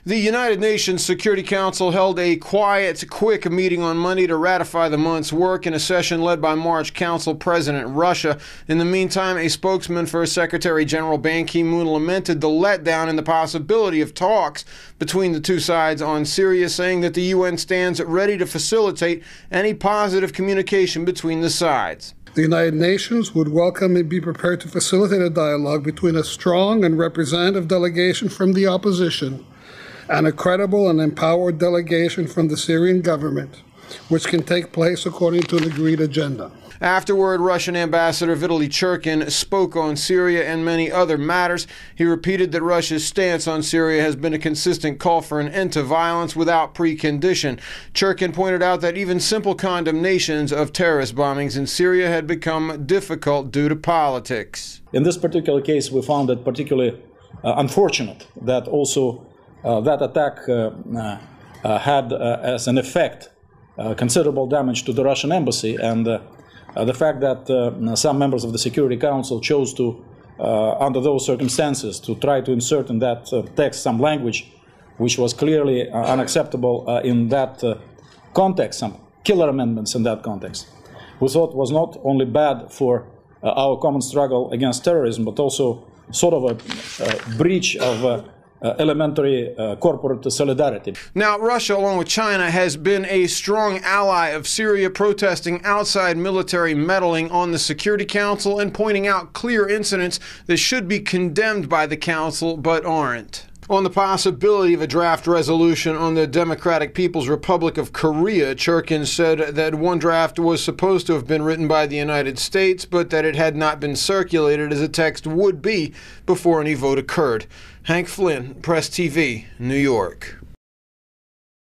The United Nations Security Council held a quiet, quick meeting on Monday to ratify the month's work in a session led by March Council President Russia. In the meantime, a spokesman for Secretary General Ban Ki-moon lamented the letdown and the possibility of talks between the two sides on Syria, saying that the UN stands ready to facilitate any positive communication between the sides. The United Nations would welcome and be prepared to facilitate a dialogue between a strong and representative delegation from the opposition and a credible and empowered delegation from the Syrian government, which can take place according to an agreed agenda. Afterward, Russian Ambassador Vitaly Churkin spoke on Syria and many other matters. He repeated that Russia's stance on Syria has been a consistent call for an end to violence without precondition. Churkin pointed out that even simple condemnations of terrorist bombings in Syria had become difficult due to politics. In this particular case, we found it particularly unfortunate that also that attack had as an effect considerable damage to the Russian embassy, and the fact that some members of the Security Council chose to, under those circumstances, to try to insert in that text some language which was clearly unacceptable in that context, some killer amendments in that context, we thought was not only bad for our common struggle against terrorism, but also sort of a breach of elementary corporate solidarity. Now, Russia, along with China, has been a strong ally of Syria, protesting outside military meddling on the Security Council and pointing out clear incidents that should be condemned by the Council but aren't. On the possibility of a draft resolution on the Democratic People's Republic of Korea, Churkin said that one draft was supposed to have been written by the United States, but that it had not been circulated as a text would be before any vote occurred. Hank Flynn, Press TV, New York.